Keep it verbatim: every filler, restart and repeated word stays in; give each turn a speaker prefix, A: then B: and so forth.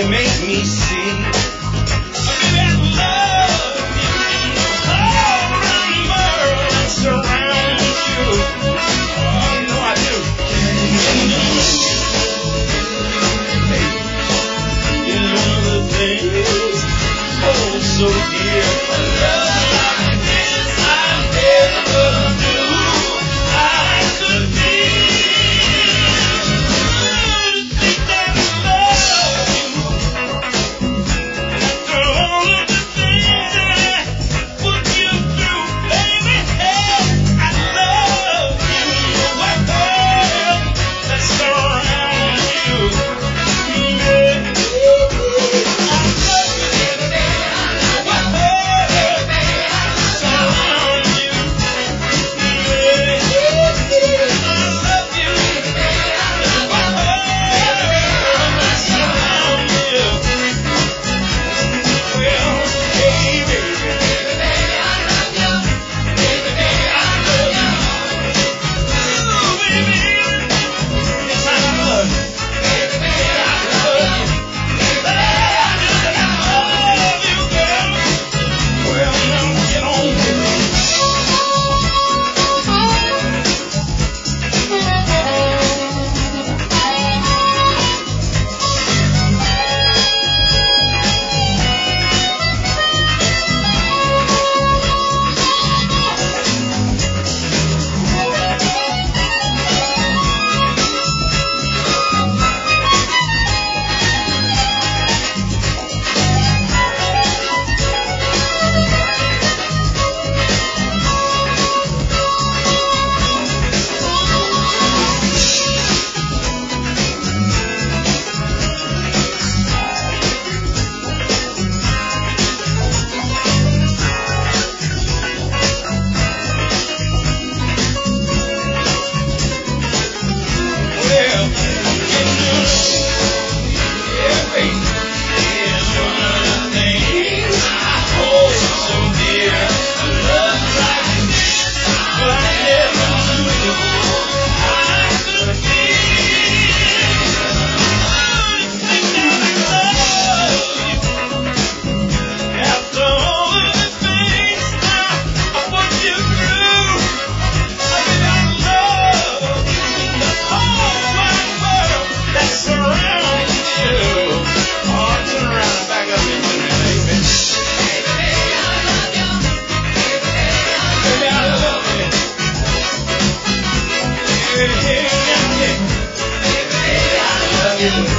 A: you make me see. Baby, I love you. All around the world that surrounds you. Oh, you know I do. You know the things, oh, so dear. A love like this I never knew I could be. Think that I love you. After all of the things that I put you through, baby, hey, I love you. What world that surrounds you. Yeah. I love you. What world surrounds you. Yeah. I love you. What world surrounds you. Well, hey, baby. Ooh, baby. Yes, I love you. I love you. I love you, girl. Well, now get on with me. Well, you know, yeah, baby, is one of the things I hold so dear. A love like this, but I never knew I could be. Think that I love you. After all of the things I put you through, I mean, I love you. The whole wide world that surrounds you. Oh, turn around and back up into me, baby. Baby, I love you. Baby, I love you. Yeah, yeah, yeah, yeah. Baby, I love you.